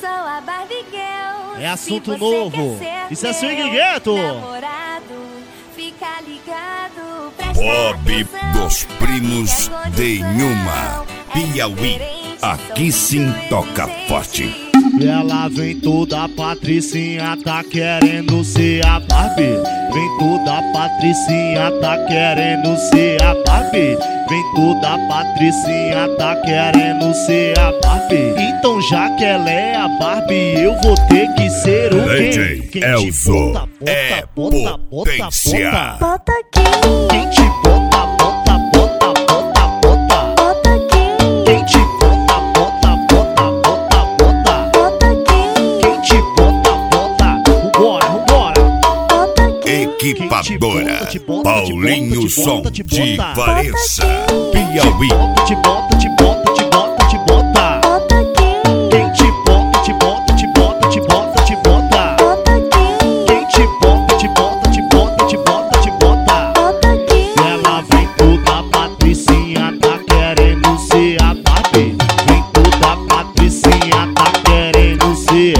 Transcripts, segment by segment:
sou a Barbie Girl. É assunto Se você novo. quer ser Isso é meu swing gueto. namorado, fica ligado, presta Bob atenção. dos Primos É de condição, Inhuma, é Piauí. diferente, Aqui sou sim muito toca exigente. forte. E ela vem toda patricinha, tá querendo ser a Barbie. Vem toda patricinha, tá querendo ser a Barbie. Vem toda patricinha, tá querendo ser a Barbie. Então já que ela é a Barbie, eu vou ter que ser o DJ quem? Quem Elzo te bota, é bota, bota, potência. bota. Bota quem? Quem te bota, bota, bota, bota, bota. Bota quem? Quem te bota, bota, bota, bota, bota. Bota quem? Quem te bota, bota. Vambora, vambora. Bota quem? Equipadora Te bota, Paulinho te bota, Som te de bota. Varença, Piauí. Te bota, te bota, te bota, te bota. Bota quem? Quem te bota, te bota, te bota, te bota, te bota. Bota quem? Quem te bota, te bota, te bota, te bota, te bota. Bota quem? Ela vem toda patricinha, tá querendo ser a Barbie. Vem toda patricinha, tá querendo ser.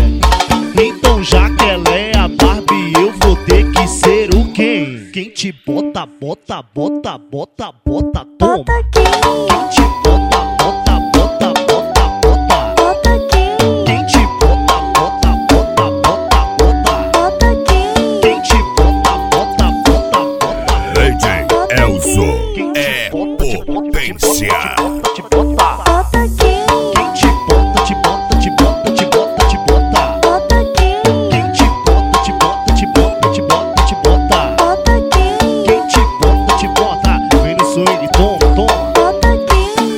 Então já que ela é a Barbie, eu vou ter que ser o quem? Quem te bota, bota, bota, bota, bota, toma. Bota quem? Quem te bota, bota, bota, bota, bota. Bota quem? Quem te bota, bota, bota, bota, bota. Bota quem? Quem te bota, bota, bota, bota. DJ Elzo Quem te é bota, te bota, potência. te bota. Bota quem? Quem te bota, te bota, te bota, te bota, te bota. Bota quem? Quem te bota, te bota, te bota, te bota, te bota. Bota quem? Quem te bota, te bota. Vem no swing, toma, toma. Bota quem?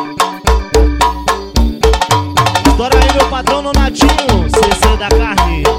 Estoura aí meu patrão Nonatinho, CC da carne.